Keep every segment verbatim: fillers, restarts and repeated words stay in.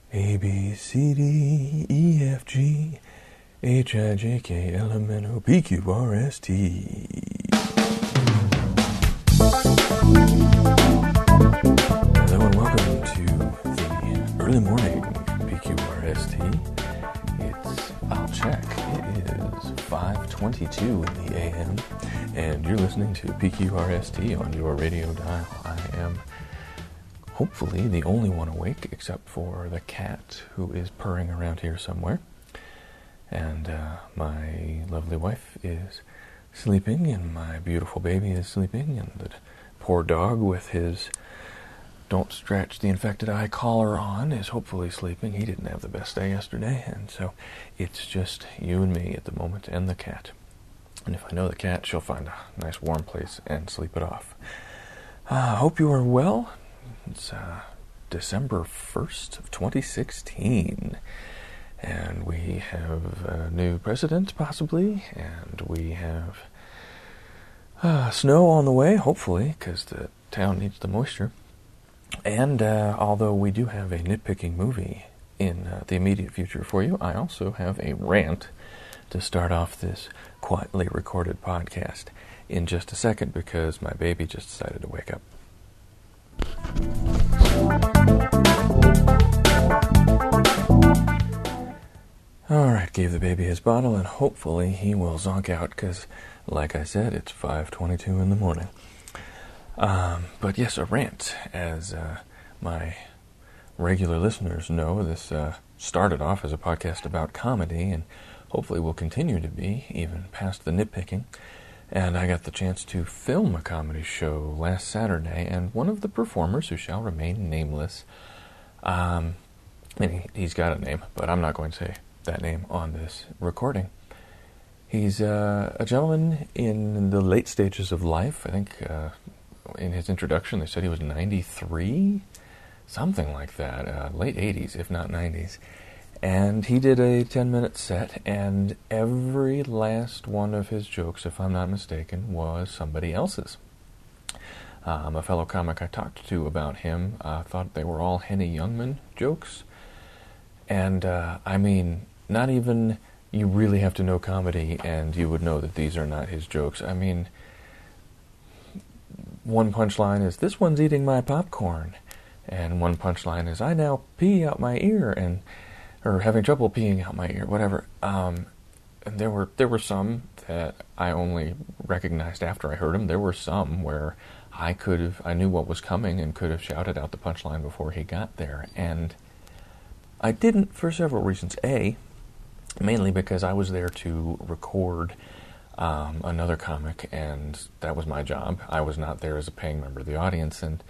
A, B, C, D, E, F, G, H, I, J, K, L, M, N, O, P, Q, R, S, T. Hello and welcome to the early morning P Q R S T. It's, I'll check, it is five twenty-two in the A M, and you're listening to P Q R S T on your radio dial. I am hopefully the only one awake, except for the cat who is purring around here somewhere. And uh, my lovely wife is sleeping, and my beautiful baby is sleeping, and the poor dog with his don't stretch the infected eye collar on is hopefully sleeping. He didn't have the best day yesterday, and so it's just you and me at the moment, and the cat. And if I know the cat, she'll find a nice warm place and sleep it off. I uh, hope you are well. It's uh, December first of twenty sixteen, and we have a new president, possibly, and we have uh, snow on the way, hopefully, because the town needs the moisture. And uh, although we do have a nitpicking movie in uh, the immediate future for you, I also have a rant to start off this quietly recorded podcast in just a second, because my baby just decided to wake up. Alright, gave the baby his bottle, and hopefully he will zonk out, because, like I said, it's five twenty-two in the morning. Um, but yes, a rant. As uh, my regular listeners know, this uh, started off as a podcast about comedy, and hopefully will continue to be, even past the nitpicking. And I got the chance to film a comedy show last Saturday, and one of the performers, who shall remain nameless, um, I mean, he's got a name, but I'm not going to say that name on this recording. He's uh, a gentleman in the late stages of life. I think uh, in his introduction they said he was ninety-three, something like that, uh, late eighties, if not nineties. And he did a ten-minute set, and every last one of his jokes, if I'm not mistaken, was somebody else's. Um, a fellow comic I talked to about him uh, thought they were all Henny Youngman jokes. And, uh, I mean, not even you really have to know comedy and you would know that these are not his jokes. I mean, one punchline is, "This one's eating my popcorn." And one punchline is, "I now pee out my ear," and or having trouble peeing out my ear, whatever. Um, and there were there were some that I only recognized after I heard them. There were some where I could have, I knew what was coming and could have shouted out the punchline before he got there. And I didn't for several reasons. A, mainly because I was there to record um, another comic, and that was my job. I was not there as a paying member of the audience. And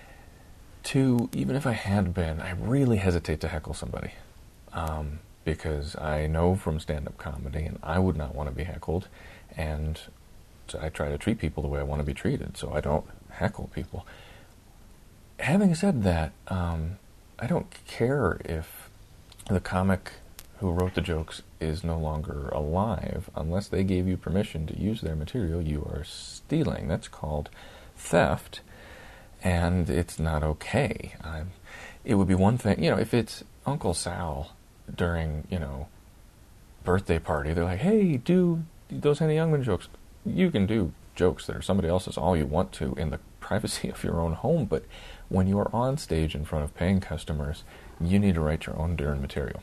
two, even if I had been, I really hesitate to heckle somebody. Um, because I know from stand-up comedy, and I would not want to be heckled, and so I try to treat people the way I want to be treated, so I don't heckle people. Having said that, um, I don't care if the comic who wrote the jokes is no longer alive. Unless they gave you permission to use their material, you are stealing. That's called theft, and it's not okay. I'm, it would be one thing, you know, if it's Uncle Sal during, you know, birthday party, they're like, "Hey, do those Henny Youngman jokes." You can do jokes that are somebody else's all you want to in the privacy of your own home, but when you are on stage in front of paying customers, you need to write your own darn material.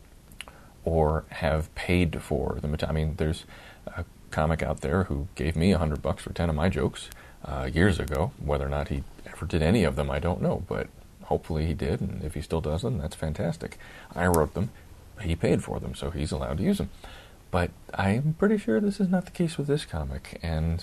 Or have paid for the material. I mean, there's a comic out there who gave me a hundred bucks for ten of my jokes uh, years ago. Whether or not he ever did any of them, I don't know, but hopefully he did, and if he still does them, that's fantastic. I wrote them, he paid for them, so he's allowed to use them. But I'm pretty sure this is not the case with this comic, and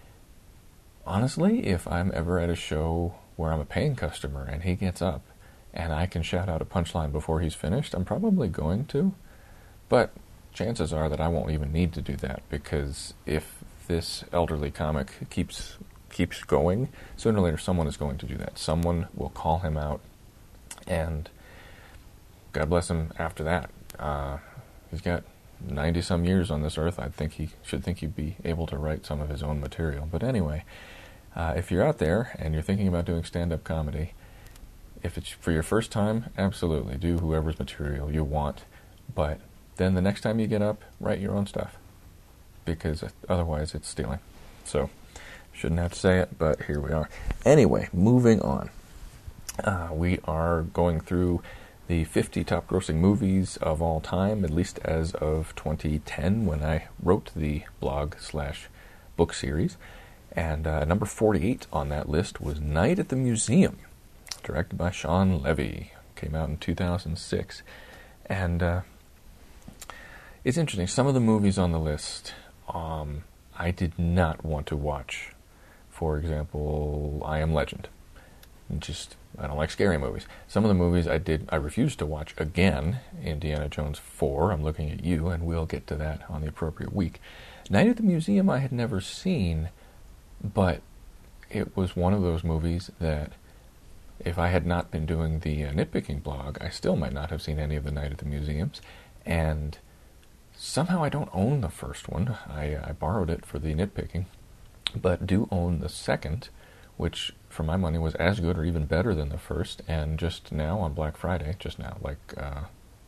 honestly, if I'm ever at a show where I'm a paying customer and he gets up and I can shout out a punchline before he's finished, I'm probably going to. But chances are that I won't even need to do that, because if this elderly comic keeps keeps going, sooner or later someone is going to do that. Someone will call him out, and God bless him after that. Uh, he's got ninety-some years on this earth. I think he should think he'd be able to write some of his own material. But anyway, uh, if you're out there and you're thinking about doing stand-up comedy, If it's for your first time, absolutely, do whoever's material you want. But then the next time you get up, write your own stuff. Because otherwise it's stealing. So, shouldn't have to say it, but here we are. Anyway, moving on. Uh, we are going through the fifty top grossing movies of all time, at least as of twenty ten, when I wrote the blog slash book series. And uh, number forty-eight on that list was Night at the Museum, directed by Shawn Levy. Came out in two thousand six. And uh, it's interesting. Some of the movies on the list um, I did not want to watch. For example, I Am Legend. Just, I don't like scary movies. Some of the movies I did, I refused to watch again. Indiana Jones four, I'm looking at you, and we'll get to that on the appropriate week. Night at the Museum I had never seen, but it was one of those movies that if I had not been doing the uh, nitpicking blog, I still might not have seen any of the Night at the Museums. And somehow I don't own the first one. I, I borrowed it for the nitpicking, but do own the second, which for my money was as good or even better than the first. And just now on Black Friday, just now, like uh,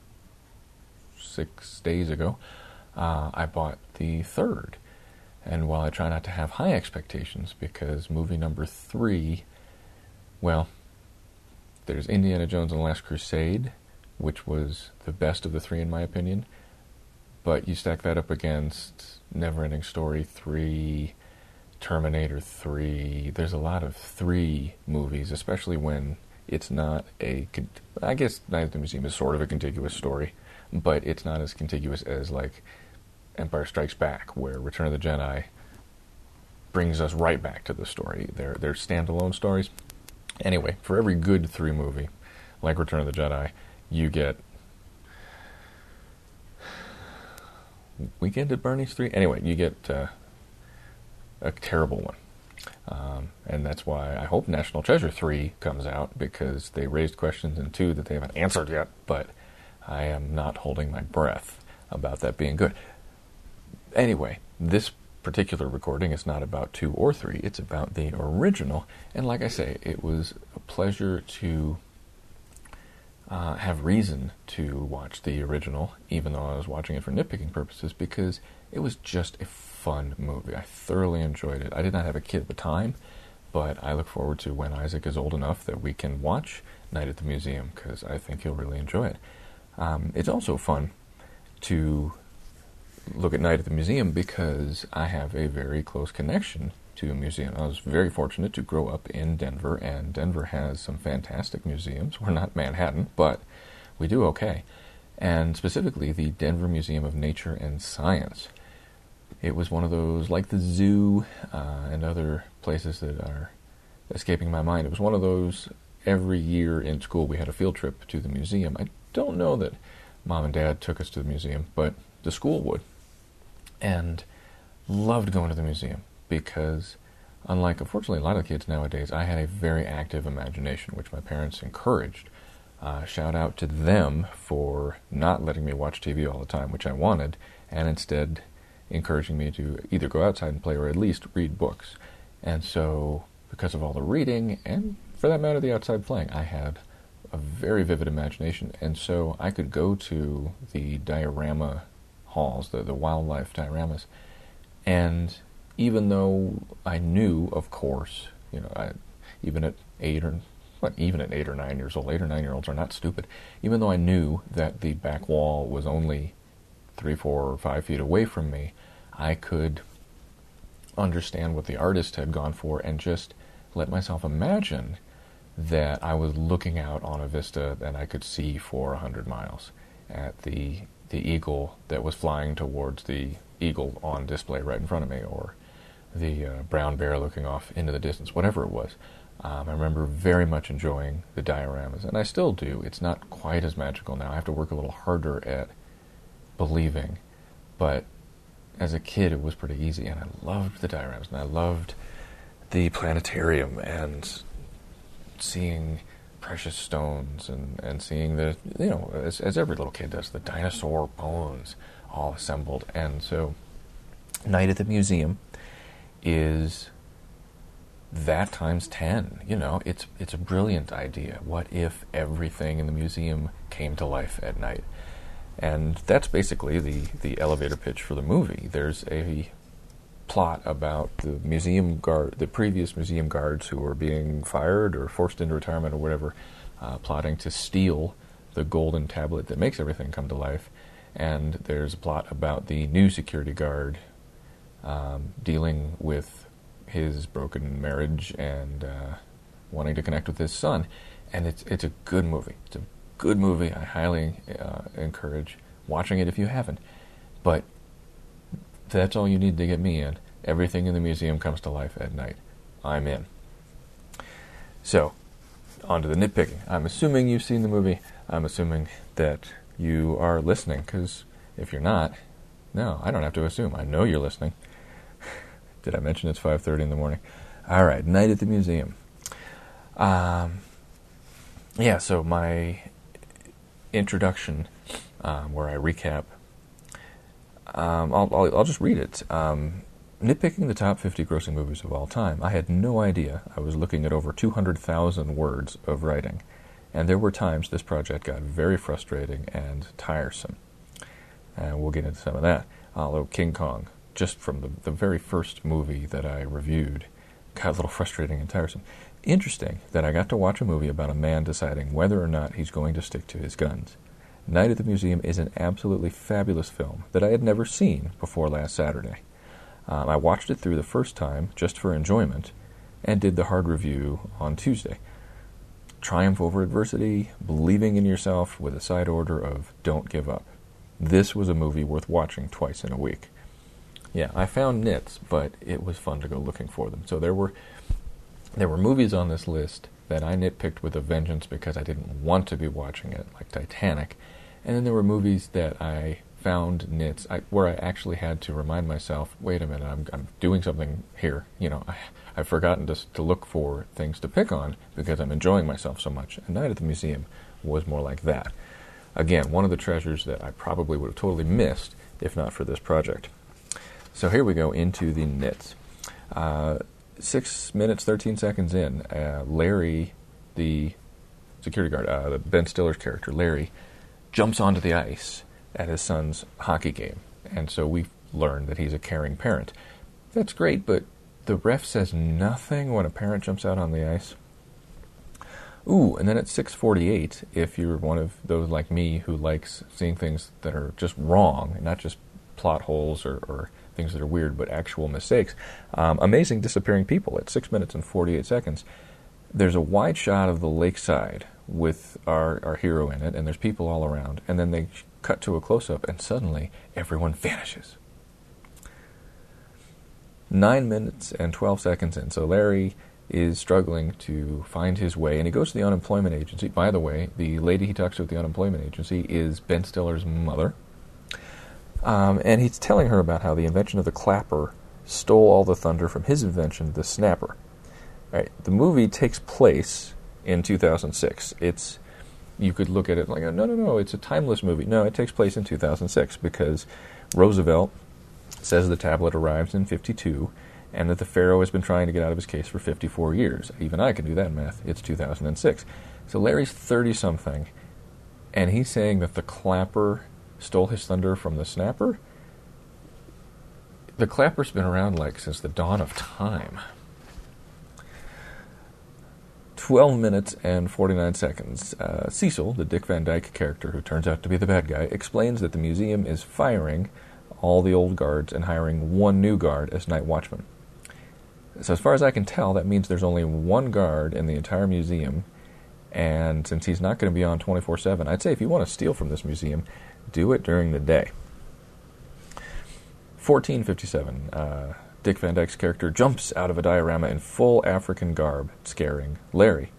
six days ago, uh, I bought the third. And while I try not to have high expectations, because movie number three, well, there's Indiana Jones and the Last Crusade, which was the best of the three in my opinion. But you stack that up against Neverending Story three, Terminator three. There's a lot of three movies, especially when it's not a... I guess Night at the Museum is sort of a contiguous story, but it's not as contiguous as, like, Empire Strikes Back, where Return of the Jedi brings us right back to the story. They're, they're standalone stories. Anyway, for every good three movie, like Return of the Jedi, you get Weekend at Bernie's three? Anyway, you get uh, a terrible one. Um, and that's why I hope National Treasure three comes out, because they raised questions in two that they haven't answered yet, but I am not holding my breath about that being good. Anyway, this particular recording is not about two or three, it's about the original, and like I say, it was a pleasure to uh, have reason to watch the original, even though I was watching it for nitpicking purposes, because it was just a fun movie. I thoroughly enjoyed it. I did not have a kid at the time, but I look forward to when Isaac is old enough that we can watch Night at the Museum, because I think he'll really enjoy it. Um, it's also fun to look at Night at the Museum because I have a very close connection to a museum. I was very fortunate to grow up in Denver, and Denver has some fantastic museums. We're not Manhattan, but we do okay. And specifically the Denver Museum of Nature and Science. It was one of those, like the zoo uh, and other places that are escaping my mind. It was one of those, every year in school we had a field trip to the museum. I don't know that Mom and Dad took us to the museum, but the school would. And loved going to the museum because, unlike, unfortunately, a lot of kids nowadays, I had a very active imagination, which my parents encouraged. Uh, shout out to them for not letting me watch T V all the time, which I wanted, and instead encouraging me to either go outside and play or at least read books. And so, because of all the reading, and for that matter, the outside playing, I had a very vivid imagination. And so I could go to the diorama halls, the, the wildlife dioramas, and even though I knew, of course, you know, I, even at eight or what, even at eight or nine years old, eight or nine year olds are not stupid. Even though I knew that the back wall was only three, four, or five feet away from me, I could understand what the artist had gone for and just let myself imagine that I was looking out on a vista that I could see for a hundred miles at the the eagle that was flying towards the eagle on display right in front of me, or the uh, brown bear looking off into the distance, whatever it was. Um, I remember very much enjoying the dioramas, and I still do. It's not quite as magical now. I have to work a little harder at believing, but as a kid it was pretty easy, and I loved the dioramas, and I loved the planetarium, and seeing precious stones, and, and seeing the, you know, as, as every little kid does, the dinosaur bones all assembled. And so Night at the Museum is that times ten. You know, it's it's a brilliant idea. What if everything in the museum came to life at night? And that's basically the, the elevator pitch for the movie. There's a plot about the museum guard, the previous museum guards who were being fired or forced into retirement or whatever, uh, plotting to steal the golden tablet that makes everything come to life. And there's a plot about the new security guard um, dealing with his broken marriage and uh, wanting to connect with his son. And it's it's a good movie. It's a good movie. I highly uh, encourage watching it if you haven't. But that's all you need to get me in. Everything in the museum comes to life at night. I'm in. So, on to the nitpicking. I'm assuming you've seen the movie. I'm assuming that you are listening, because if you're not, no, I don't have to assume. I know you're listening. Did I mention it's five thirty in the morning? All right, Night at the Museum. Um, yeah, so my introduction, um, where I recap, um, I'll, I'll, I'll just read it. Um, nitpicking the top fifty grossing movies of all time. I had no idea I was looking at over two hundred thousand words of writing, and there were times this project got very frustrating and tiresome. And we'll get into some of that. Although King Kong, just from the, the very first movie that I reviewed, got a little frustrating and tiresome. Interesting that I got to watch a movie about a man deciding whether or not he's going to stick to his guns. Night at the Museum is an absolutely fabulous film that I had never seen before last Saturday. Um, I watched it through the first time just for enjoyment and did the hard review on Tuesday. Triumph over adversity, believing in yourself with a side order of don't give up. This was a movie worth watching twice in a week. Yeah, I found nits, but it was fun to go looking for them. So there were there were movies on this list that I nitpicked with a vengeance because I didn't want to be watching it, like Titanic. And then there were movies that I found nits I, where I actually had to remind myself, wait a minute, I'm, I'm doing something here. You know, I, I've forgotten to, to look for things to pick on because I'm enjoying myself so much. And Night at the Museum was more like that. Again, one of the treasures that I probably would have totally missed if not for this project. So here we go into the nits. Uh, six minutes, thirteen seconds in, uh, Larry, the security guard, uh, Ben Stiller's character, Larry, jumps onto the ice at his son's hockey game. And so we learn that he's a caring parent. That's great, but the ref says nothing when a parent jumps out on the ice. Ooh, and then at six forty-eight, if you're one of those like me who likes seeing things that are just wrong, not just plot holes or, or things that are weird, but actual mistakes, um, amazing disappearing people at six minutes and forty-eight seconds. There's a wide shot of the lakeside with our, our hero in it, and there's people all around, and then they cut to a close-up, and suddenly everyone vanishes. Nine minutes and twelve seconds in, so Larry is struggling to find his way, and he goes to the unemployment agency. By the way, the lady he talks to at the unemployment agency is Ben Stiller's mother, um, and he's telling her about how the invention of the clapper stole all the thunder from his invention, the snapper. All right, the movie takes place in two thousand six. It's you could look at it like, no, no, no, it's a timeless movie. No, it takes place in two thousand six because Roosevelt says the tablet arrives in fifty-two, and that the Pharaoh has been trying to get out of his case for fifty-four years. Even I can do that math. It's two thousand six. So Larry's thirty-something, and he's saying that the clapper stole his thunder from the snapper? The clapper's been around like since the dawn of time. twelve minutes and forty-nine seconds. Uh, Cecil, the Dick Van Dyke character who turns out to be the bad guy, explains that the museum is firing all the old guards and hiring one new guard as night watchman. So as far as I can tell, that means there's only one guard in the entire museum, and since he's not going to be on twenty-four seven, I'd say if you want to steal from this museum, do it during the day. fourteen fifty-seven, uh, Dick Van Dyke's character jumps out of a diorama in full African garb, scaring Larry.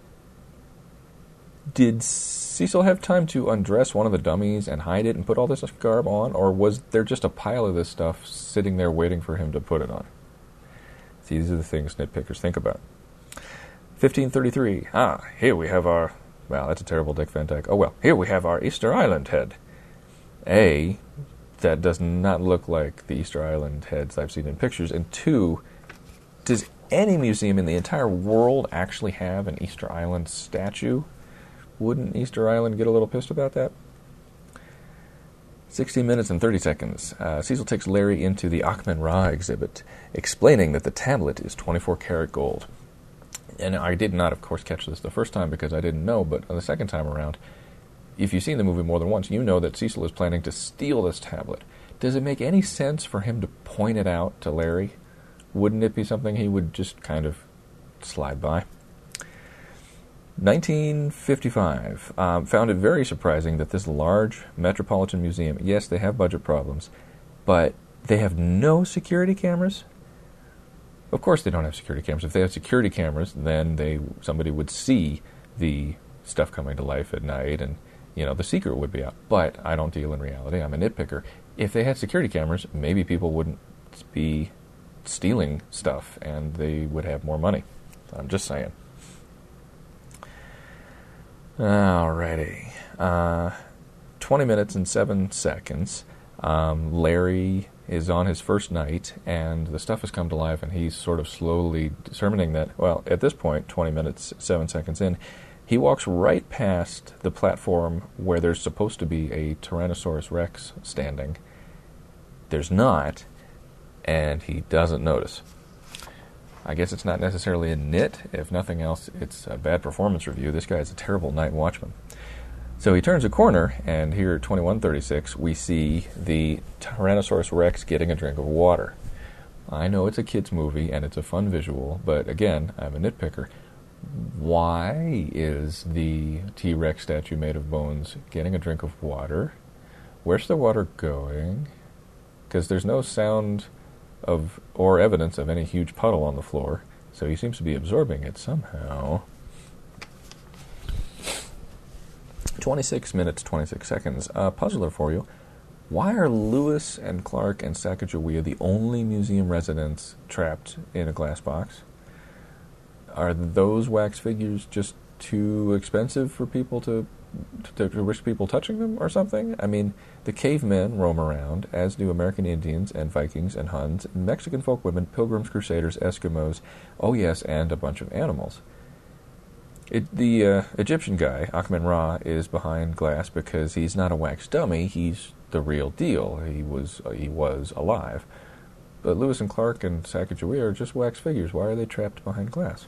Did Cecil have time to undress one of the dummies and hide it and put all this garb on, or was there just a pile of this stuff sitting there waiting for him to put it on? See, these are the things nitpickers think about. fifteen thirty-three, ah, here we have our, well, that's a terrible Dick Van Dyke. Oh well, here we have our Easter Island head. A, that does not look like the Easter Island heads I've seen in pictures, and two, does any museum in the entire world actually have an Easter Island statue? Wouldn't Easter Island get a little pissed about that? sixteen minutes and thirty seconds. Uh, Cecil takes Larry into the Akhman-Ra exhibit, explaining that the tablet is twenty-four karat gold. And I did not, of course, catch this the first time because I didn't know, but the second time around, if you've seen the movie more than once, you know that Cecil is planning to steal this tablet. Does it make any sense for him to point it out to Larry? Wouldn't it be something he would just kind of slide by? nineteen fifty-five. Um, found it very surprising that this large metropolitan museum, yes, they have budget problems, but they have no security cameras? Of course they don't have security cameras. If they had security cameras, then they somebody would see the stuff coming to life at night and, you know, the secret would be out. But I don't deal in reality. I'm a nitpicker. If they had security cameras, maybe people wouldn't be stealing stuff and they would have more money. I'm just saying. Alrighty. Uh, twenty minutes and seven seconds. Um, Larry is on his first night, and the stuff has come to life, and he's sort of slowly determining that, well, at this point, twenty minutes, seven seconds in, he walks right past the platform where there's supposed to be a Tyrannosaurus Rex standing. There's not, and he doesn't notice. I guess it's not necessarily a nit. If nothing else, it's a bad performance review. This guy's a terrible night watchman. So he turns a corner, and here at twenty-one thirty-six, we see the Tyrannosaurus Rex getting a drink of water. I know it's a kid's movie, and it's a fun visual, but again, I'm a nitpicker. Why is the T-Rex statue made of bones getting a drink of water? Where's the water going? Because there's no sound of or evidence of any huge puddle on the floor, so he seems to be absorbing it somehow. twenty-six minutes, twenty-six seconds. Uh, puzzler for you. Why are Lewis and Clark and Sacagawea the only museum residents trapped in a glass box? Are those wax figures just too expensive for people to, to, to risk people touching them or something? I mean, the cavemen roam around, as do American Indians and Vikings and Huns, Mexican folk women, pilgrims, crusaders, Eskimos, oh yes, and a bunch of animals. It, the uh, Egyptian guy, Akhman-Ra, is behind glass because he's not a wax dummy. He's the real deal. He was uh, he was alive. But Lewis and Clark and Sacagawea are just wax figures. Why are they trapped behind glass?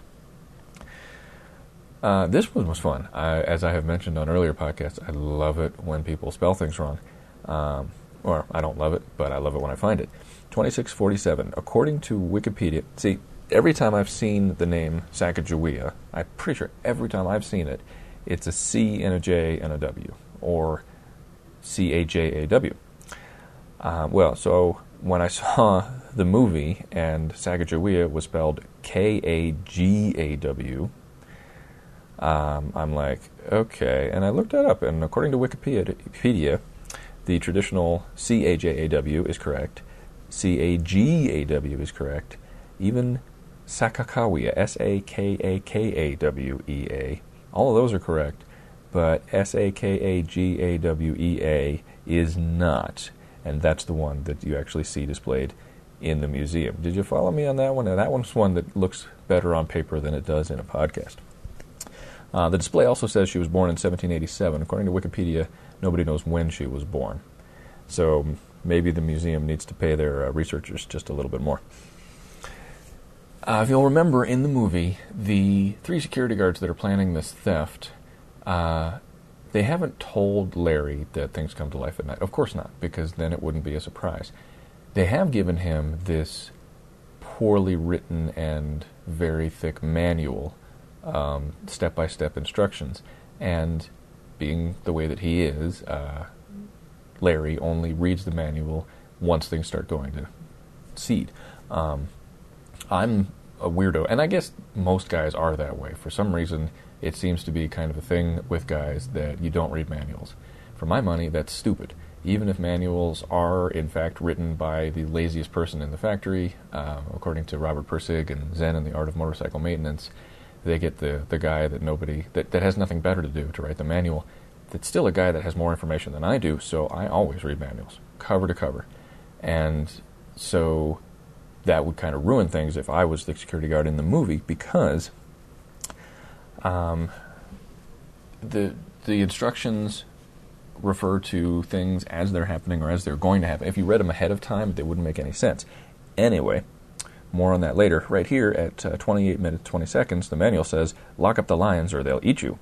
Uh, this one was fun. I, as I have mentioned on earlier podcasts, I love it when people spell things wrong. Um, or I don't love it, but I love it when I find it. twenty-six forty-seven. According to Wikipedia, see, every time I've seen the name Sacagawea, I'm pretty sure every time I've seen it, it's a C and a J and a W, or C A J A W. Uh, well, so when I saw the movie and Sacagawea was spelled K A G A W, um, I'm like, okay. And I looked that up, and according to Wikipedia, the traditional C A J A W is correct, C A G A W is correct, even Sakakawea, S A K A K A W E A. All of those are correct, but S A K A G A W E A is not, and that's the one that you actually see displayed in the museum. Did you follow me on that one? Now, that one's one that looks better on paper than it does in a podcast. Uh, the display also says she was born in seventeen eighty-seven. According to Wikipedia, nobody knows when she was born. So maybe the museum needs to pay their uh, researchers just a little bit more. Uh, if you'll remember, in the movie, the three security guards that are planning this theft, uh, they haven't told Larry that things come to life at night. Of course not, because then it wouldn't be a surprise. They have given him this poorly written and very thick manual, um, step-by-step instructions, and being the way that he is, uh, Larry only reads the manual once things start going to seed. Um, I'm a weirdo, and I guess most guys are that way. For some reason, it seems to be kind of a thing with guys that you don't read manuals. For my money, that's stupid. Even if manuals are, in fact, written by the laziest person in the factory, uh, according to Robert Persig and Zen and the Art of Motorcycle Maintenance, they get the, the guy that nobody that, that has nothing better to do to write the manual. That's still a guy that has more information than I do, so I always read manuals, cover to cover. And so that would kind of ruin things if I was the security guard in the movie, because um, the the instructions refer to things as they're happening or as they're going to happen. If you read them ahead of time, they wouldn't make any sense. Anyway, more on that later. Right here at uh, twenty-eight minutes, twenty seconds, the manual says, lock up the lions or they'll eat you.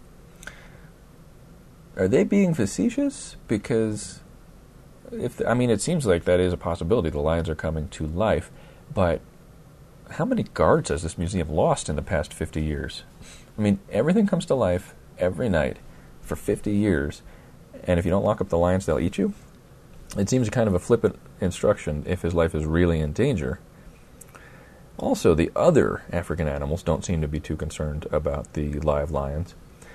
Are they being facetious? Because, if I mean, it seems like that is a possibility. The lions are coming to life. But how many guards has this museum lost in the past fifty years? I mean, everything comes to life every night for fifty years. And if you don't lock up the lions, they'll eat you? It seems kind of a flippant instruction if his life is really in danger. Also, the other African animals don't seem to be too concerned about the live lions.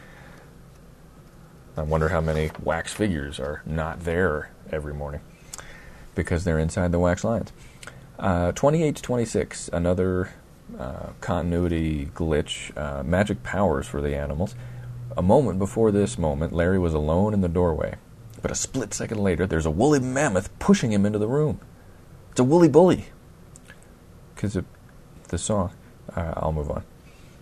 I wonder how many wax figures are not there every morning because they're inside the wax lions. Uh, twenty-eight to twenty-six, another uh, continuity glitch, uh, magic powers for the animals. A moment before this moment, Larry was alone in the doorway. But a split second later, there's a woolly mammoth pushing him into the room. It's a woolly bully. Because of the song. Uh, I'll move on.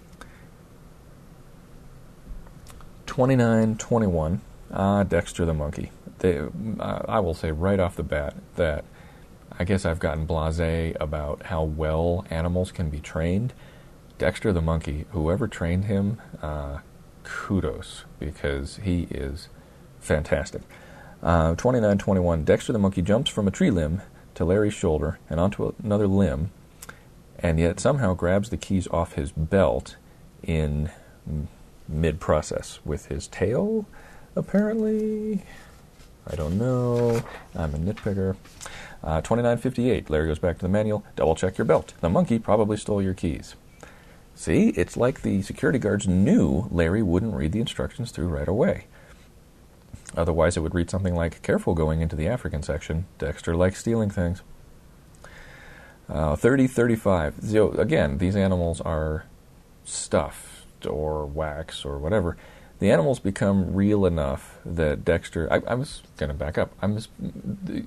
twenty-nine twenty-one, ah, Dexter the monkey. They, uh, I will say right off the bat that I guess I've gotten blasé about how well animals can be trained. Dexter the monkey, whoever trained him, uh, kudos, because he is fantastic. Uh, twenty-nine twenty-one, Dexter the monkey jumps from a tree limb to Larry's shoulder and onto another limb, and yet somehow grabs the keys off his belt in mid-process with his tail, apparently. I don't know. I'm a nitpicker. Uh, twenty-nine fifty-eight, Larry goes back to the manual. Double check your belt. The monkey probably stole your keys. See, it's like the security guards knew Larry wouldn't read the instructions through right away. Otherwise, it would read something like, careful going into the African section. Dexter likes stealing things. Uh, thirty thirty-five. So, again, these animals are stuffed or wax or whatever. The animals become real enough that Dexter... I, I was going to back up. I'm just... The,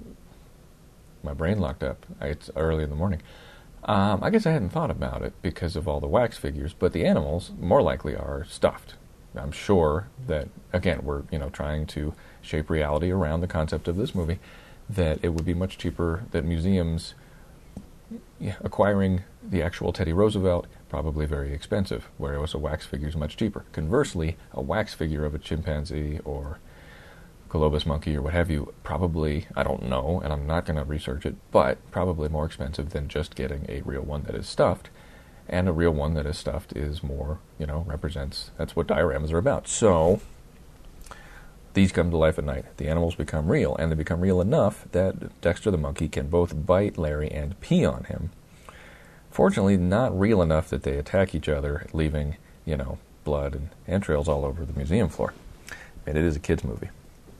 my brain locked up. It's early in the morning. Um, I guess I hadn't thought about it because of all the wax figures, but the animals more likely are stuffed. I'm sure that, again, we're you know trying to shape reality around the concept of this movie, that it would be much cheaper, that museums yeah, acquiring the actual Teddy Roosevelt, probably very expensive, whereas a wax figure is much cheaper. Conversely, a wax figure of a chimpanzee or Colobus monkey or what have you, probably, I don't know, and I'm not going to research it, but probably more expensive than just getting a real one that is stuffed. And a real one that is stuffed is more, you know, represents, that's what dioramas are about. So, these come to life at night. The animals become real, and they become real enough that Dexter the monkey can both bite Larry and pee on him. Fortunately, not real enough that they attack each other, leaving, you know, blood and entrails all over the museum floor. And it is a kid's movie.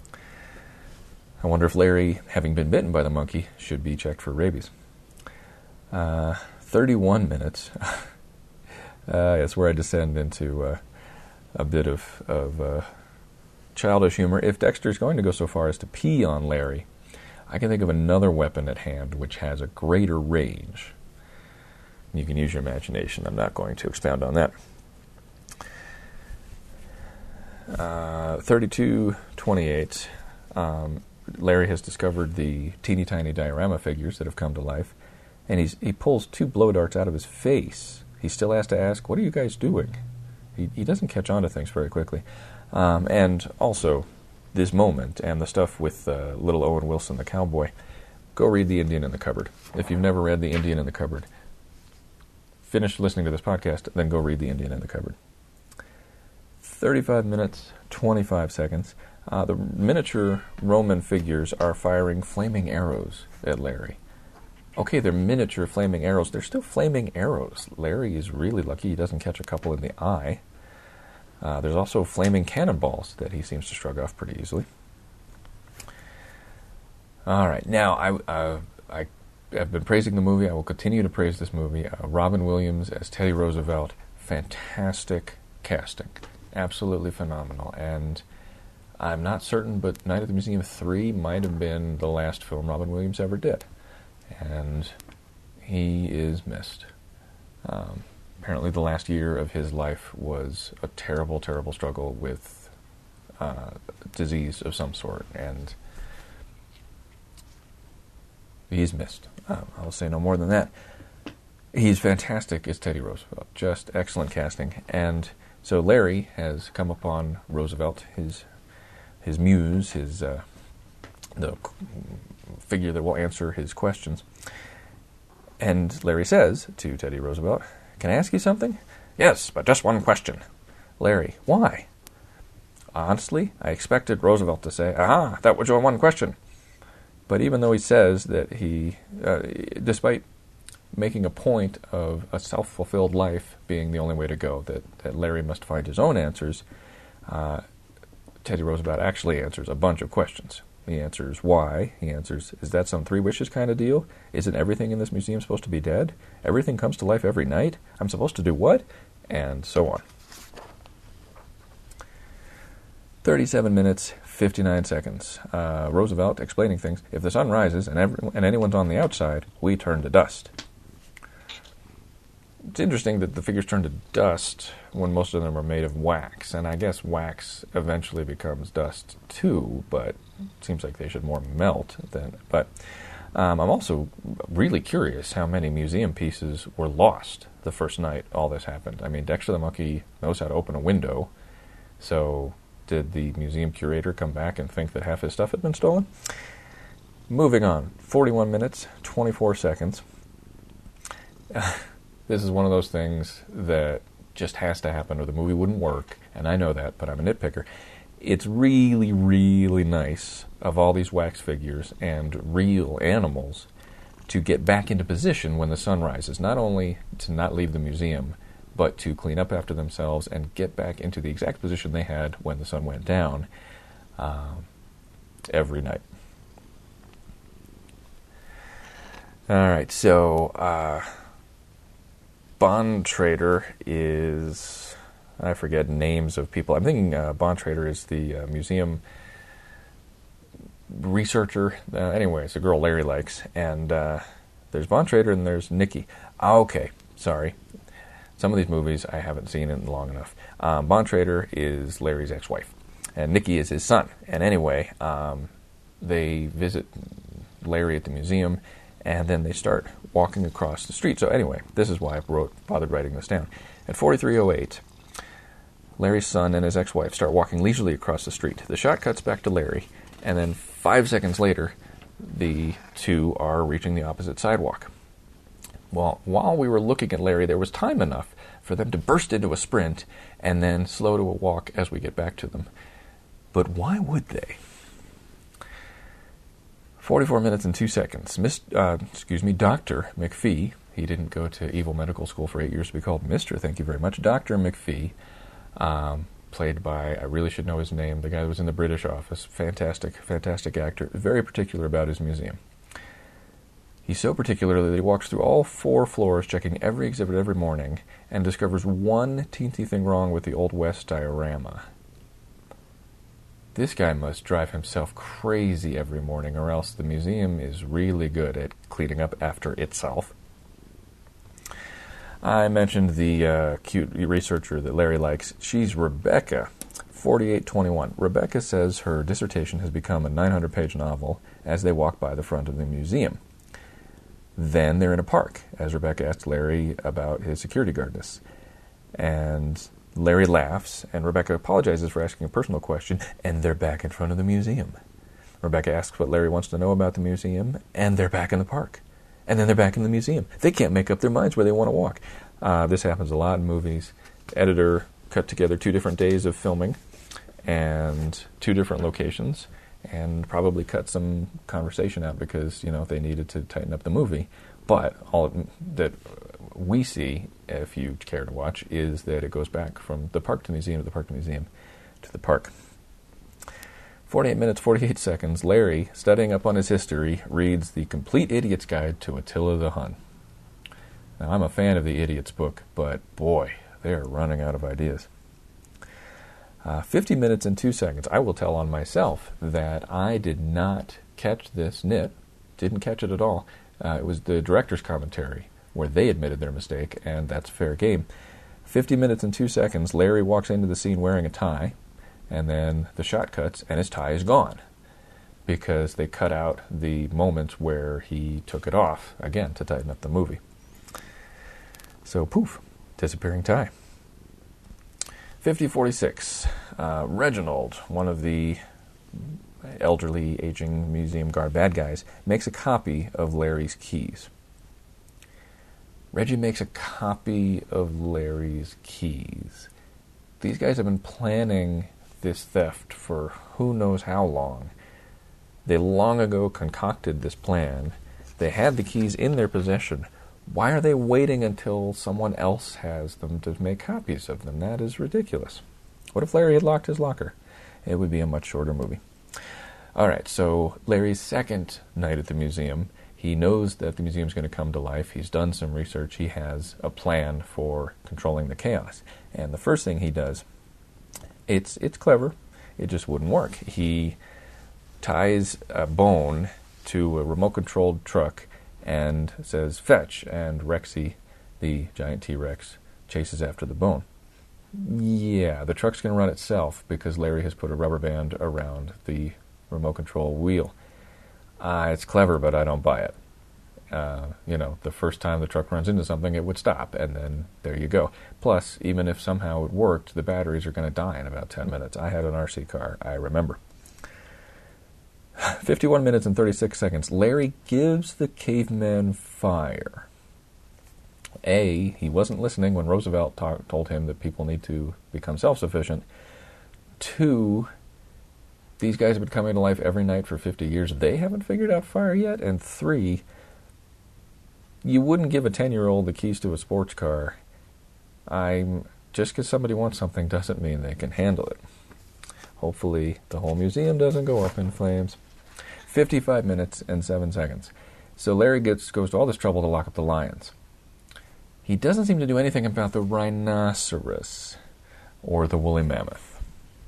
I wonder if Larry, having been bitten by the monkey, should be checked for rabies. Uh, thirty-one minutes. uh, that's where I descend into uh, a bit of, of uh, childish humor. If Dexter's going to go so far as to pee on Larry, I can think of another weapon at hand which has a greater range. You can use your imagination. I'm not going to expound on that. Uh, thirty-two twenty-eight. Um, Larry has discovered the teeny tiny diorama figures that have come to life, and he's, he pulls two blow darts out of his face. He still has to ask, what are you guys doing? He, he doesn't catch on to things very quickly. Um, and also, this moment and the stuff with uh, little Owen Wilson, the cowboy, go read The Indian in the Cupboard. If you've never read The Indian in the Cupboard, finish listening to this podcast, then go read The Indian in the Cupboard. thirty-five minutes, twenty-five seconds. Uh, the miniature Roman figures are firing flaming arrows at Larry. Okay, they're miniature flaming arrows. They're still flaming arrows. Larry is really lucky he doesn't catch a couple in the eye. Uh, there's also flaming cannonballs that he seems to shrug off pretty easily. All right, now I uh, I have been praising the movie. I will continue to praise this movie. Uh, Robin Williams as Teddy Roosevelt, fantastic casting, absolutely phenomenal. And I'm not certain, but Night at the Museum three might have been the last film Robin Williams ever did. And he is missed. Um, apparently the last year of his life was a terrible, terrible struggle with uh, disease of some sort, and he's missed. Uh, I'll say no more than that. He's fantastic as Teddy Roosevelt. Just excellent casting. And so Larry has come upon Roosevelt, his his muse, his uh, the figure that will answer his questions. And Larry says to Teddy Roosevelt, "Can I ask you something?" "Yes, but just one question." Larry, "Why?" "Honestly, I expected Roosevelt to say, 'Aha, that was your one question.'" But even though he says that he, uh, despite making a point of a self-fulfilled life being the only way to go, that, that Larry must find his own answers, uh, Teddy Roosevelt actually answers a bunch of questions. He answers why. He answers, is that some three wishes kind of deal? Isn't everything in this museum supposed to be dead? Everything comes to life every night? I'm supposed to do what? And so on. thirty-seven minutes, fifty-nine seconds. Uh, Roosevelt explaining things. If the sun rises and, every, and anyone's on the outside, we turn to dust. It's interesting that the figures turn to dust when most of them are made of wax, and I guess wax eventually becomes dust too, but it seems like they should more melt than. But um, I'm also really curious how many museum pieces were lost the first night all this happened. I mean, Dexter the monkey knows how to open a window, so did the museum curator come back and think that half his stuff had been stolen? Moving on, forty-one minutes, twenty-four seconds. This is one of those things that just has to happen or the movie wouldn't work, and I know that, but I'm a nitpicker. It's really, really nice of all these wax figures and real animals to get back into position when the sun rises, not only to not leave the museum, but to clean up after themselves and get back into the exact position they had when the sun went down uh, every night. All right, so... Uh, Bontrader is, I forget names of people. I'm thinking uh, Bontrader is the uh, museum researcher. Uh, anyway, it's a girl Larry likes. And uh, there's Bontrader and there's Nikki. Okay, sorry. Some of these movies I haven't seen in long enough. Um, Bontrader is Larry's ex-wife. And Nikki is his son. And anyway, um, they visit Larry at the museum, and then they start walking across the street. So anyway, this is why I wrote, bothered writing this down. At forty-three oh eight, Larry's son and his ex-wife start walking leisurely across the street. The shot cuts back to Larry, and then five seconds later, the two are reaching the opposite sidewalk. Well, while we were looking at Larry, there was time enough for them to burst into a sprint and then slow to a walk as we get back to them. But why would they? forty-four minutes and two seconds. Miss, uh, excuse me, Doctor McPhee. He didn't go to Evil Medical School for eight years to be called Mister Thank you very much. Doctor McPhee, um, played by, I really should know his name, the guy that was in the British office. Fantastic, fantastic actor. Very particular about his museum. He's so particular that he walks through all four floors, checking every exhibit every morning, and discovers one teensy thing wrong with the Old West diorama. This guy must drive himself crazy every morning, or else the museum is really good at cleaning up after itself. I mentioned the uh, cute researcher that Larry likes. She's Rebecca, forty-eight twenty-one. Rebecca says her dissertation has become a nine hundred page novel as they walk by the front of the museum. Then they're in a park, as Rebecca asks Larry about his security guardness. And Larry laughs, and Rebecca apologizes for asking a personal question, and they're back in front of the museum. Rebecca asks what Larry wants to know about the museum, and they're back in the park. And then they're back in the museum. They can't make up their minds where they want to walk. Uh, this happens a lot in movies. The editor cut together two different days of filming and two different locations, and probably cut some conversation out because, you know, they needed to tighten up the movie. But all that we see, if you care to watch, is that it goes back from the park to the museum to the park to the museum to the park. forty-eight minutes, forty-eight seconds, Larry, studying up on his history, reads The Complete Idiot's Guide to Attila the Hun. Now, I'm a fan of the Idiot's book, but boy, they are running out of ideas. Uh, fifty minutes and two seconds. I will tell on myself that I did not catch this nit, didn't catch it at all, Uh, it was the director's commentary where they admitted their mistake, and that's fair game. fifty minutes and two seconds, Larry walks into the scene wearing a tie, and then the shot cuts, and his tie is gone because they cut out the moments where he took it off, again, to tighten up the movie. So, poof, disappearing tie. fifty forty-six, uh, Reginald, one of the elderly, aging museum guard bad guys, makes a copy of Larry's keys. Reggie makes a copy of Larry's keys. These guys have been planning this theft for who knows how long. They long ago concocted this plan. They had the keys in their possession. Why are they waiting until someone else has them to make copies of them? That is ridiculous. What if Larry had locked his locker? It would be a much shorter movie. All right, so Larry's second night at the museum, he knows that the museum's going to come to life. He's done some research. He has a plan for controlling the chaos. And the first thing he does, it's it's clever. It just wouldn't work. He ties a bone to a remote-controlled truck and says, "Fetch," and Rexy, the giant T-Rex, chases after the bone. Yeah, the truck's going to run itself because Larry has put a rubber band around the remote control wheel. Uh, it's clever, but I don't buy it. Uh, you know, the first time the truck runs into something, it would stop, and then there you go. Plus, even if somehow it worked, the batteries are going to die in about ten minutes. I had an R C car, I remember. fifty-one minutes and thirty-six seconds. Larry gives the caveman fire. A, he wasn't listening when Roosevelt ta- told him that people need to become self-sufficient. Two, these guys have been coming to life every night for fifty years. They haven't figured out fire yet. And three, you wouldn't give a ten-year-old the keys to a sports car. I'm just because somebody wants something doesn't mean they can handle it. Hopefully the whole museum doesn't go up in flames. fifty-five minutes and seven seconds. So Larry gets goes to all this trouble to lock up the lions. He doesn't seem to do anything about the rhinoceros or the woolly mammoth.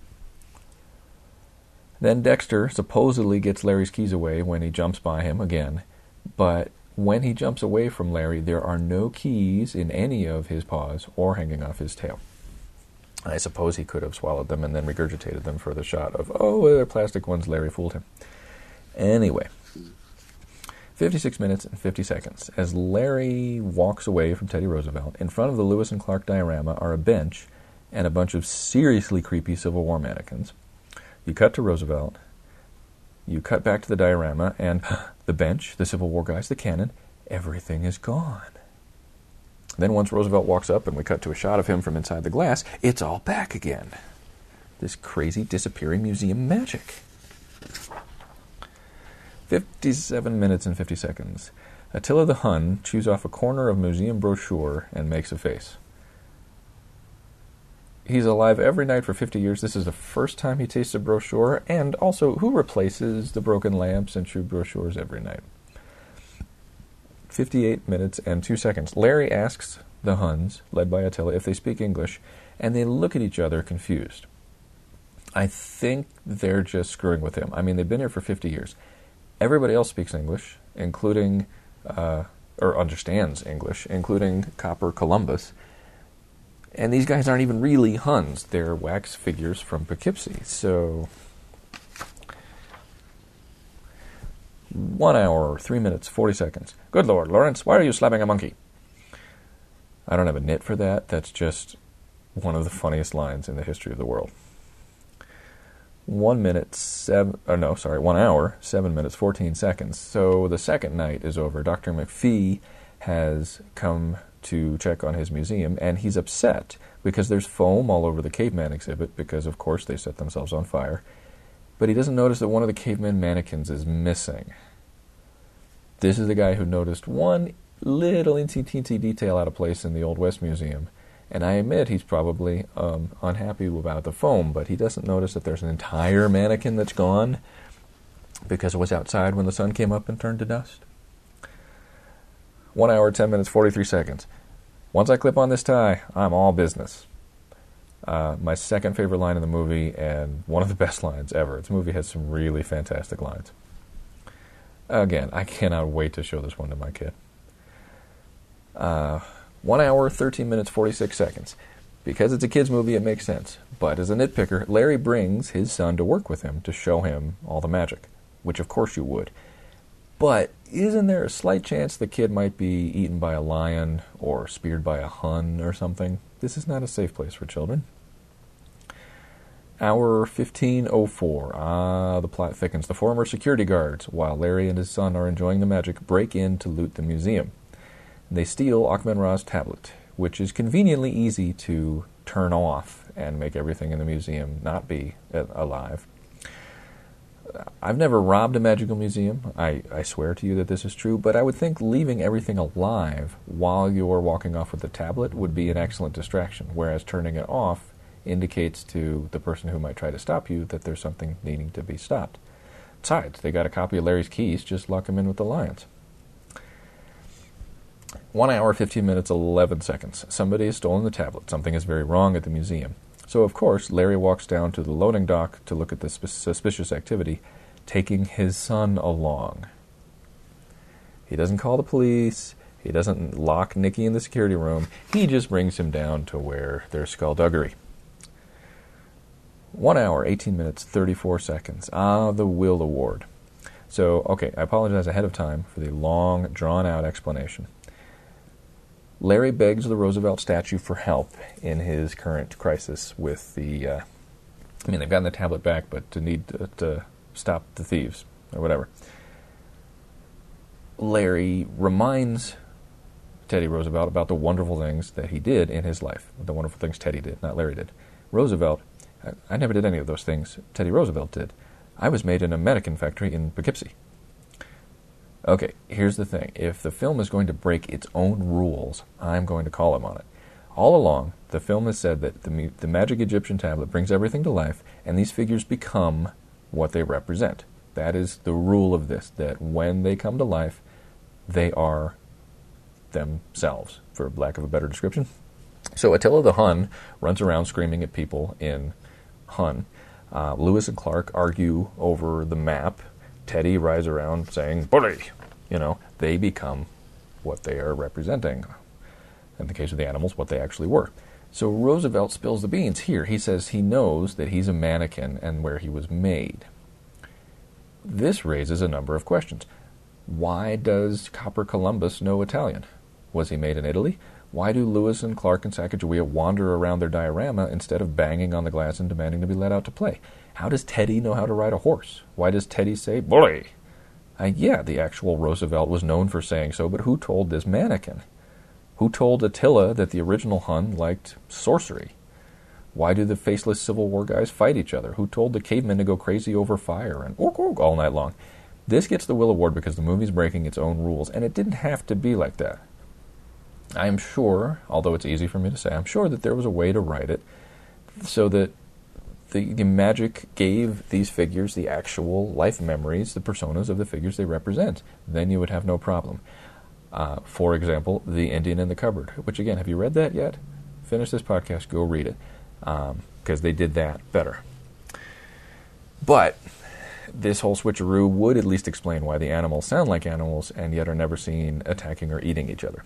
Then Dexter supposedly gets Larry's keys away when he jumps by him again, but when he jumps away from Larry, there are no keys in any of his paws or hanging off his tail. I suppose he could have swallowed them and then regurgitated them for the shot of, oh, they're plastic ones, Larry fooled him. Anyway, fifty-six minutes and fifty seconds. As Larry walks away from Teddy Roosevelt, in front of the Lewis and Clark diorama are a bench and a bunch of seriously creepy Civil War mannequins. You cut to Roosevelt, you cut back to the diorama, and the bench, the Civil War guys, the cannon, everything is gone. Then once Roosevelt walks up and we cut to a shot of him from inside the glass, it's all back again. This crazy disappearing museum magic. fifty-seven minutes and fifty seconds. Attila the Hun chews off a corner of museum brochure and makes a face. He's alive every night for fifty years. This is the first time he tastes a brochure, and also, who replaces the broken lamps and chewed brochures every night? fifty-eight minutes and two seconds. Larry asks the Huns, led by Attila, if they speak English, and they look at each other confused. I think they're just screwing with him. I mean, they've been here for fifty years. Everybody else speaks English, including, uh, or understands English, including Copper Columbus. And these guys aren't even really Huns. They're wax figures from Poughkeepsie. So, one hour, three minutes, forty seconds. Good Lord, Lawrence, why are you slapping a monkey? I don't have a nit for that. That's just one of the funniest lines in the history of the world. One minute, seven, or no, sorry, one hour, seven minutes, fourteen seconds. So the second night is over. Doctor McPhee has come to check on his museum, and he's upset because there's foam all over the caveman exhibit because, of course, they set themselves on fire. But he doesn't notice that one of the caveman mannequins is missing. This is the guy who noticed one little teensy detail out of place in the Old West Museum. And I admit he's probably um, unhappy about the foam, but he doesn't notice that there's an entire mannequin that's gone because it was outside when the sun came up and turned to dust. One hour, ten minutes, forty-three seconds. Once I clip on this tie, I'm all business. Uh, my second favorite line in the movie, and one of the best lines ever. This movie has some really fantastic lines. Again, I cannot wait to show this one to my kid. Uh, one hour, thirteen minutes, forty-six seconds. Because it's a kid's movie, it makes sense. But as a nitpicker, Larry brings his son to work with him to show him all the magic, which of course you would. But isn't there a slight chance the kid might be eaten by a lion or speared by a Hun or something? This is not a safe place for children. Hour fifteen oh four. Ah, the plot thickens. The former security guards, while Larry and his son are enjoying the magic, break in to loot the museum. They steal Akhmen-Ra's tablet, which is conveniently easy to turn off and make everything in the museum not be alive. I've never robbed a magical museum. I, I swear to you that this is true, but I would think leaving everything alive while you're walking off with the tablet would be an excellent distraction, whereas turning it off indicates to the person who might try to stop you that there's something needing to be stopped. Besides, they got a copy of Larry's keys, just lock him in with the lions. One hour, fifteen minutes, eleven seconds. Somebody has stolen the tablet. Something is very wrong at the museum. So, of course, Larry walks down to the loading dock to look at the sp- suspicious activity, taking his son along. He doesn't call the police. He doesn't lock Nicky in the security room. He just brings him down to where there's skullduggery. One hour, eighteen minutes, thirty-four seconds. Ah, the Will Award. So, okay, I apologize ahead of time for the long, drawn-out explanation. Larry begs the Roosevelt statue for help in his current crisis with the, uh, I mean, they've gotten the tablet back, but to need to, to stop the thieves, or whatever. Larry reminds Teddy Roosevelt about the wonderful things that he did in his life, the wonderful things Teddy did, not Larry did. Roosevelt, I, I never did any of those things Teddy Roosevelt did. I was made in a Medican factory in Poughkeepsie. Okay, here's the thing. If the film is going to break its own rules, I'm going to call him on it. All along, the film has said that the, the magic Egyptian tablet brings everything to life, and these figures become what they represent. That is the rule of this, that when they come to life, they are themselves, for lack of a better description. So Attila the Hun runs around screaming at people in Hun. Uh, Lewis and Clark argue over the map. Teddy rides around saying, bully! You know, they become what they are representing. In the case of the animals, what they actually were. So Roosevelt spills the beans here. He says he knows that he's a mannequin and where he was made. This raises a number of questions. Why does Copper Columbus know Italian? Was he made in Italy? Why do Lewis and Clark and Sacagawea wander around their diorama instead of banging on the glass and demanding to be let out to play? How does Teddy know how to ride a horse? Why does Teddy say, bully? Uh, yeah, the actual Roosevelt was known for saying so, but who told this mannequin? Who told Attila that the original Hun liked sorcery? Why do the faceless Civil War guys fight each other? Who told the cavemen to go crazy over fire and ork ork all night long? This gets the Will Award because the movie's breaking its own rules, and it didn't have to be like that. I am sure, although it's easy for me to say, I'm sure that there was a way to write it so that the, the magic gave these figures the actual life memories, the personas of the figures they represent. Then you would have no problem. Uh, for example, The Indian in the Cupboard, which again, have you read that yet? Finish this podcast, go read it, because um, they did that better. But this whole switcheroo would at least explain why the animals sound like animals and yet are never seen attacking or eating each other.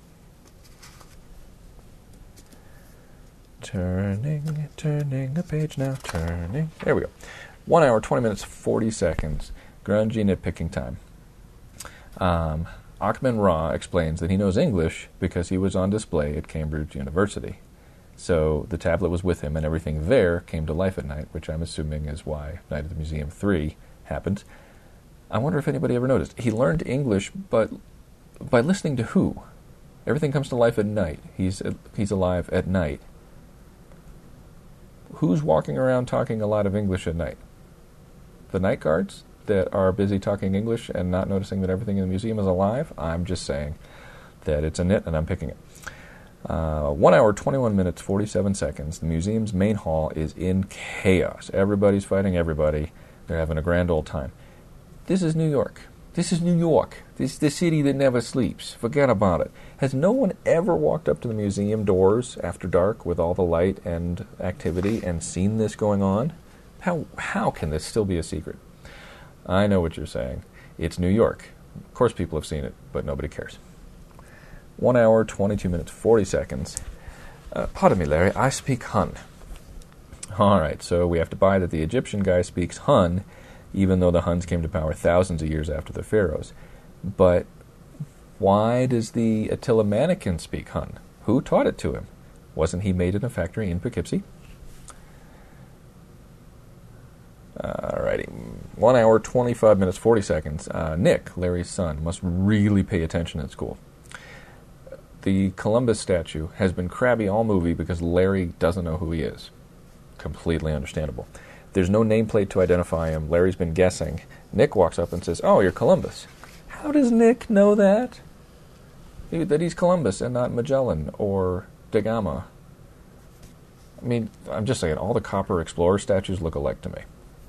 Turning, turning a page now, turning. There we go. One hour, twenty minutes, forty seconds. Grungy nitpicking time. Um, Akhmen-Ra explains that he knows English because he was on display at Cambridge University. So the tablet was with him and everything there came to life at night, which I'm assuming is why Night at the Museum three happened. I wonder if anybody ever noticed. He learned English, but by listening to who? Everything comes to life at night. He's he's alive at night. Who's walking around talking a lot of English at night? The night guards that are busy talking English and not noticing that everything in the museum is alive? I'm just saying that it's a nit and I'm picking it. Uh, one hour, twenty-one minutes, forty-seven seconds. The museum's main hall is in chaos. Everybody's fighting everybody. They're having a grand old time. This is New York. This is New York. This is the city that never sleeps. Forget about it. Has no one ever walked up to the museum doors after dark with all the light and activity and seen this going on? How how can this still be a secret? I know what you're saying. It's New York. Of course people have seen it, but nobody cares. One hour, twenty-two minutes, forty seconds. Uh, pardon me, Larry, I speak Hun. All right, so we have to buy that the Egyptian guy speaks Hun, even though the Huns came to power thousands of years after the pharaohs. But why does the Attila mannequin speak Hun? Who taught it to him? Wasn't he made in a factory in Poughkeepsie? Alrighty, one hour, twenty-five minutes, forty seconds. Uh, Nick, Larry's son, must really pay attention at school. The Columbus statue has been crabby all movie because Larry doesn't know who he is. Completely understandable. There's no nameplate to identify him. Larry's been guessing. Nick walks up and says, "Oh, you're Columbus." How does Nick know that? He, that he's Columbus and not Magellan or Da Gama. I mean, I'm just saying, all the copper explorer statues look alike to me.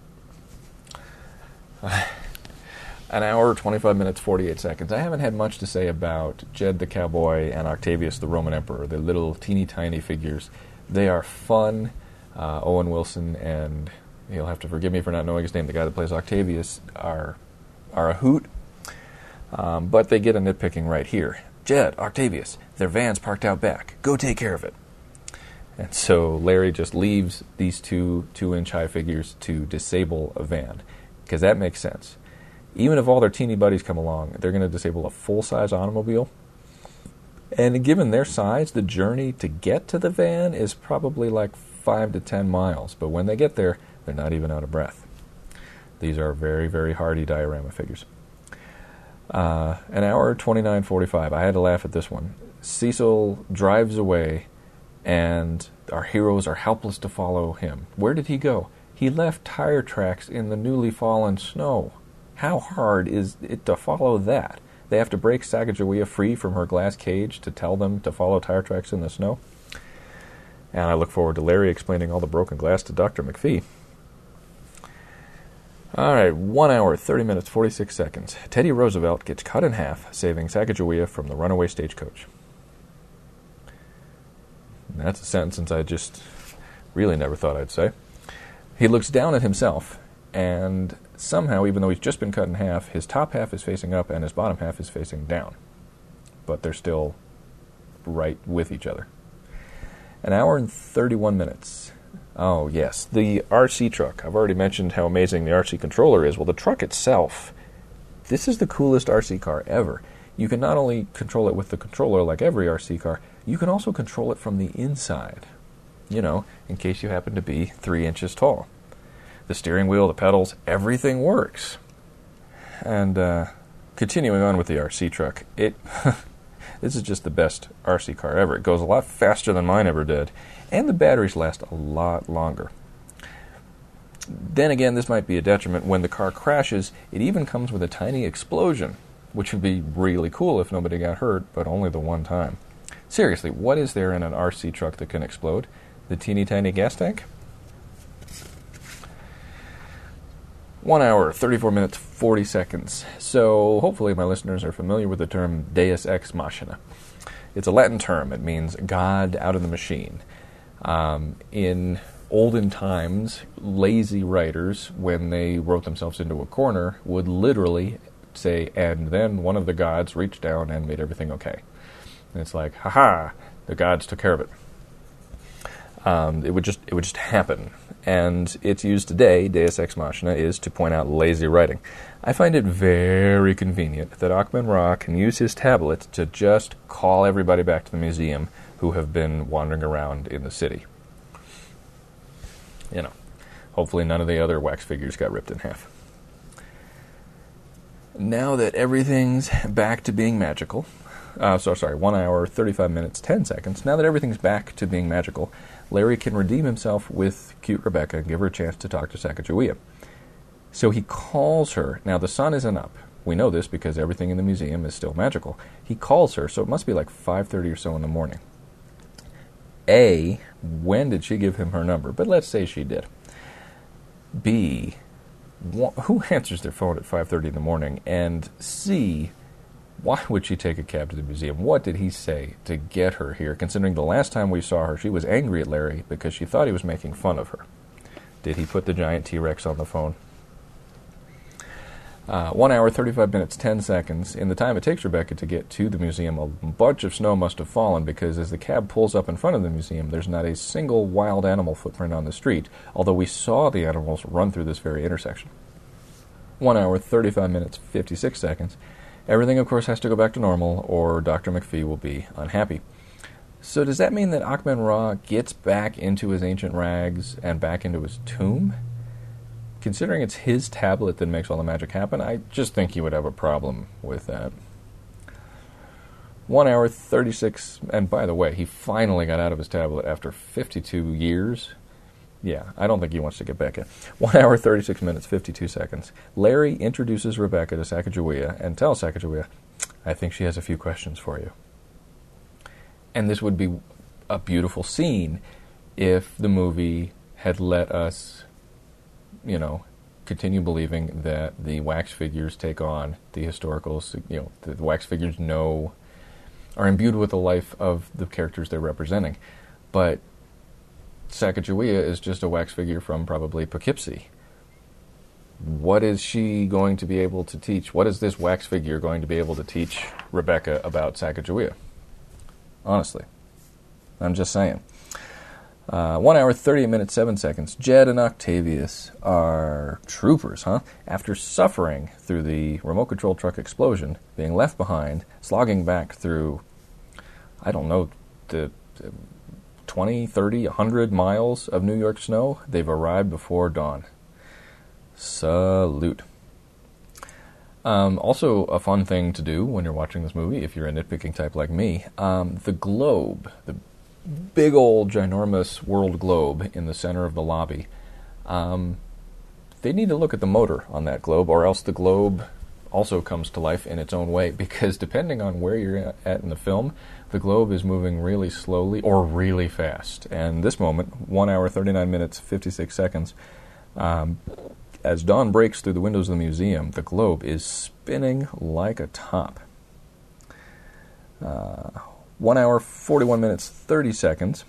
An hour, twenty-five minutes, forty-eight seconds. I haven't had much to say about Jed the Cowboy and Octavius the Roman Emperor. They're little teeny tiny figures. They are fun. Uh, Owen Wilson and, you'll have to forgive me for not knowing his name, the guy that plays Octavius, are, are a hoot. Um, but they get a nitpicking right here. Jed, Octavius, their van's parked out back. Go take care of it. And so Larry just leaves these two two-inch high figures to disable a van, because that makes sense. Even if all their teeny buddies come along, they're going to disable a full-size automobile. And given their size, the journey to get to the van is probably like five to ten miles. But when they get there, they're not even out of breath. These are very, very hardy diorama figures. Uh, an hour, twenty-nine forty-five. I had to laugh at this one. Cecil drives away, and our heroes are helpless to follow him. Where did he go? He left tire tracks in the newly fallen snow. How hard is it to follow that? They have to break Sacagawea free from her glass cage to tell them to follow tire tracks in the snow. And I look forward to Larry explaining all the broken glass to Doctor McPhee. All right, one hour, thirty minutes, forty-six seconds. Teddy Roosevelt gets cut in half, saving Sacagawea from the runaway stagecoach. And that's a sentence I just really never thought I'd say. He looks down at himself, and somehow, even though he's just been cut in half, his top half is facing up and his bottom half is facing down. But they're still right with each other. An hour and thirty-one minutes. Oh, yes, the R C truck. I've already mentioned how amazing the R C controller is. Well, the truck itself, this is the coolest R C car ever. You can not only control it with the controller like every R C car, you can also control it from the inside. You know, in case you happen to be three inches tall. The steering wheel, the pedals, everything works. And uh, continuing on with the R C truck, it this is just the best R C car ever. It goes a lot faster than mine ever did, and the batteries last a lot longer. Then again, this might be a detriment. When the car crashes, it even comes with a tiny explosion, which would be really cool if nobody got hurt, but only the one time. Seriously, what is there in an R C truck that can explode? The teeny tiny gas tank? One hour, thirty-four minutes, forty seconds. So hopefully my listeners are familiar with the term Deus Ex Machina. It's a Latin term. It means God out of the machine. Um, in olden times, lazy writers, when they wrote themselves into a corner, would literally say, and then one of the gods reached down and made everything okay. And it's like, ha-ha, the gods took care of it. Um, it would just it would just happen. And it's used today, Deus Ex Machina, is to point out lazy writing. I find it very convenient that Achman Ra can use his tablet to just call everybody back to the museum who have been wandering around in the city. You know, hopefully none of the other wax figures got ripped in half. Now that everything's back to being magical, uh, so sorry, one hour, thirty-five minutes, ten seconds, now that everything's back to being magical, Larry can redeem himself with cute Rebecca and give her a chance to talk to Sacagawea. So he calls her. Now, the sun isn't up. We know this because everything in the museum is still magical. He calls her, so it must be like five thirty or so in the morning. A, when did she give him her number? But let's say she did. B, wh- who answers their phone at five thirty in the morning? And C, why would she take a cab to the museum? What did he say to get her here, considering the last time we saw her, she was angry at Larry because she thought he was making fun of her? Did he put the giant T-Rex on the phone? Uh, one hour, thirty-five minutes, ten seconds. In the time it takes Rebecca to get to the museum, a bunch of snow must have fallen because as the cab pulls up in front of the museum, there's not a single wild animal footprint on the street, although we saw the animals run through this very intersection. one hour, thirty-five minutes, fifty-six seconds. Everything, of course, has to go back to normal, or Doctor McPhee will be unhappy. So does that mean that Ahkmen Ra gets back into his ancient rags and back into his tomb? Considering it's his tablet that makes all the magic happen, I just think he would have a problem with that. one hour, thirty-six, and by the way, he finally got out of his tablet after fifty-two years. Yeah, I don't think he wants to get back in. one hour, thirty-six minutes, fifty-two seconds. Larry introduces Rebecca to Sacagawea and tells Sacagawea, I think she has a few questions for you. And this would be a beautiful scene if the movie had let us, you know, continue believing that the wax figures take on the historical, you know, the wax figures know, are imbued with the life of the characters they're representing. But Sacagawea is just a wax figure from probably Poughkeepsie. What is she going to be able to teach? What is this wax figure going to be able to teach Rebecca about Sacagawea? Honestly. I'm just saying. Uh, one hour, thirty minutes, seven seconds. Jed and Octavius are troopers, huh? After suffering through the remote control truck explosion, being left behind, slogging back through, I don't know, the twenty, thirty, one hundred miles of New York snow, they've arrived before dawn. Salute. Um, also, a fun thing to do when you're watching this movie, if you're a nitpicking type like me, um, the globe, the big old ginormous world globe in the center of the lobby, um, they need to look at the motor on that globe, or else the globe also comes to life in its own way, because depending on where you're at in the film, the globe is moving really slowly or really fast. And this moment, one hour, thirty-nine minutes, fifty-six seconds, um, as dawn breaks through the windows of the museum, the globe is spinning like a top. Uh, one hour, forty-one minutes, thirty seconds.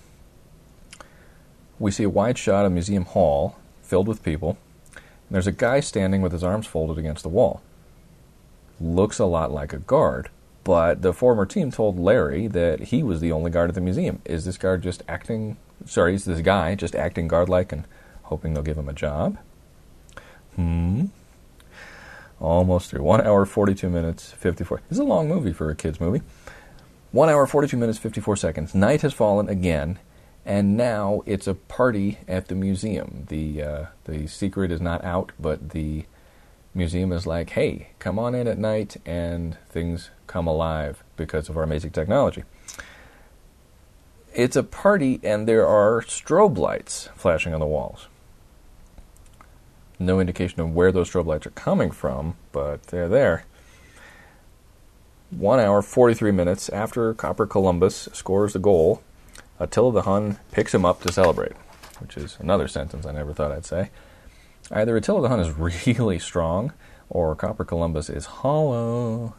We see a wide shot of Museum Hall filled with people. And there's a guy standing with his arms folded against the wall. Looks a lot like a guard, but the former team told Larry that he was the only guard at the museum. Is this guard just acting, sorry, is this guy just acting guard-like and hoping they'll give him a job? Hmm. Almost through. One hour, forty-two minutes, fifty-four. This is a long movie for a kid's movie. One hour, forty-two minutes, fifty-four seconds. Night has fallen again, and now it's a party at the museum. The uh, the secret is not out, but the museum is like, hey, come on in at night, and things come alive because of our amazing technology. It's a party, and there are strobe lights flashing on the walls. No indication of where those strobe lights are coming from, but they're there. One hour, forty-three minutes after Copper Columbus scores the goal, Attila the Hun picks him up to celebrate, which is another sentence I never thought I'd say. Either Attila the Hun is really strong, or Copper Columbus is hollow.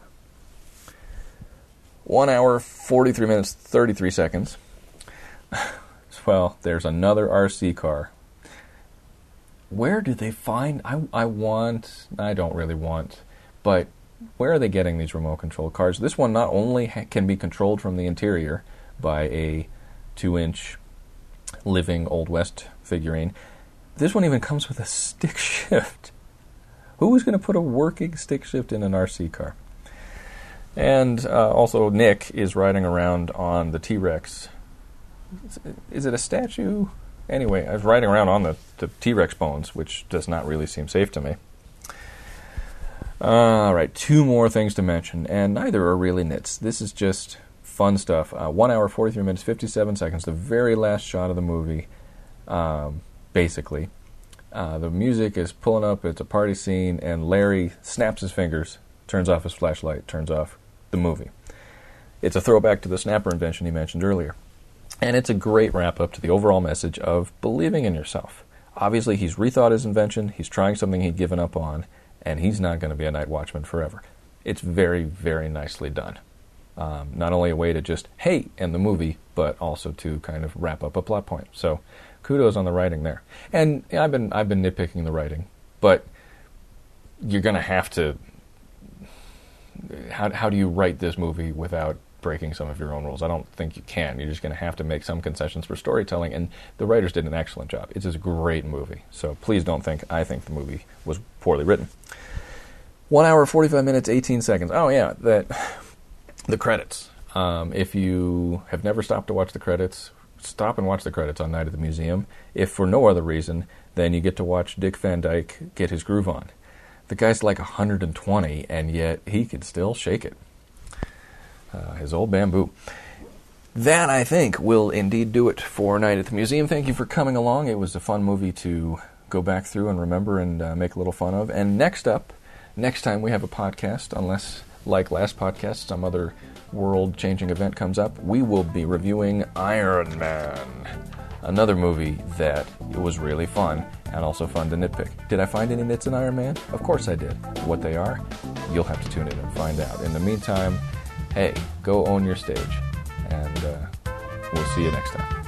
One hour, forty-three minutes, thirty-three seconds. Well, there's another R C car. Where do they find... I, I want... I don't really want... But where are they getting these remote control cars? This one not only ha- can be controlled from the interior by a two-inch living Old West figurine, this one even comes with a stick shift. Who is going to put a working stick shift in an R C car? And uh, also Nick is riding around on the T-Rex. Is it a statue? Anyway, I was riding around on the, the T-Rex bones, which does not really seem safe to me. All right, two more things to mention, and neither are really nits. This is just fun stuff. Uh, one hour, forty-three minutes, fifty-seven seconds, the very last shot of the movie, um, basically. Uh, the music is pulling up, it's a party scene, and Larry snaps his fingers, turns off his flashlight, turns off the movie. It's a throwback to the snapper invention he mentioned earlier. And it's a great wrap-up to the overall message of believing in yourself. Obviously, he's rethought his invention, he's trying something he'd given up on, and he's not going to be a night watchman forever. It's very, very nicely done. Um, not only a way to just, hey, end the movie, but also to kind of wrap up a plot point. So, kudos on the writing there. And I've been I've been nitpicking the writing, but you're going to have to... How, how do you write this movie without breaking some of your own rules? I don't think you can. You're just going to have to make some concessions for storytelling, and the writers did an excellent job. It's a great movie, so please don't think I think the movie was poorly written. One hour, forty-five minutes, eighteen seconds. Oh, yeah, that the credits. Um, if you have never stopped to watch the credits, stop and watch the credits on Night at the Museum. If for no other reason, then you get to watch Dick Van Dyke get his groove on. The guy's like one hundred twenty, and yet he can still shake it. Uh, his old bamboo. That, I think, will indeed do it for Night at the Museum. Thank you for coming along. It was a fun movie to go back through and remember and uh, make a little fun of. And next up, next time we have a podcast, unless, like last podcast, some other world-changing event comes up, we will be reviewing Iron Man. Another movie that was really fun, and also fun to nitpick. Did I find any nits in Iron Man? Of course I did. What they are, you'll have to tune in and find out. In the meantime, hey, go own your stage, and uh, we'll see you next time.